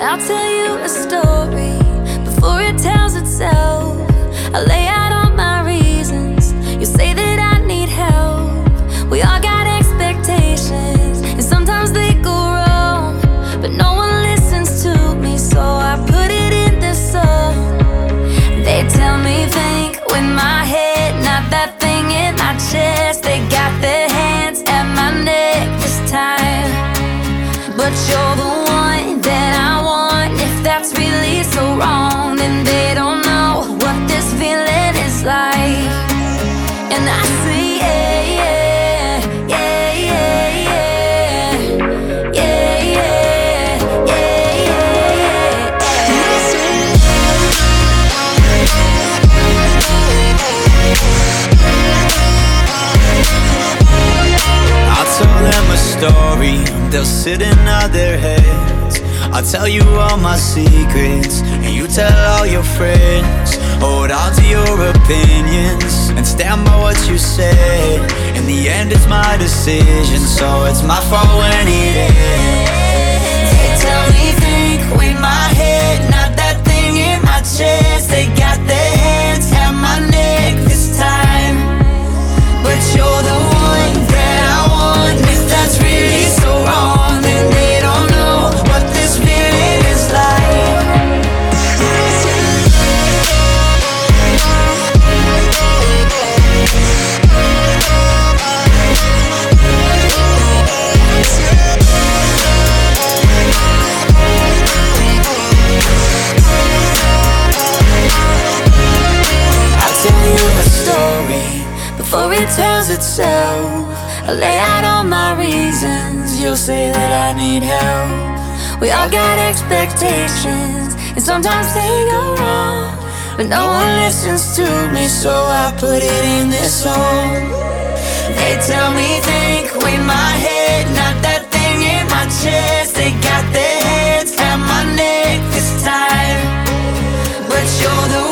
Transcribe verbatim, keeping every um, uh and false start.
I'll tell you a story before it tells itself. I lay out all my reasons. You say that I need help. We all got expectations, and sometimes they go wrong, but no one listens to me, so I put it in this song. They tell me think with my head, not that thing in my chest. They got their hands at my neck this time, but you're the one that I want. If that's really so wrong, then they don't know what this feeling is like. And I say yeah, yeah, yeah, yeah, yeah, yeah, yeah, yeah, yeah. I'll tell them a story, they'll sit and nod their heads. I'll tell you all my secrets, and you tell all your friends. Hold on to your opinions, and stand by what you said. In the end it's my decision, so it's my fault when it ends. They tell me think with my head, not that thing in my chest. They got their hands at my neck this time, but you're the one that I want. If that's really so wrong, then they don't know what this feeling is like. I'll tell you a story before it tells itself. I lay out all my reasons. You'll say that I need help. We all got expectations, and sometimes they go wrong, but no one listens to me, so I put it in this song. They tell me think with my head, not that thing in my chest. They got their hands at my neck this time, but you're the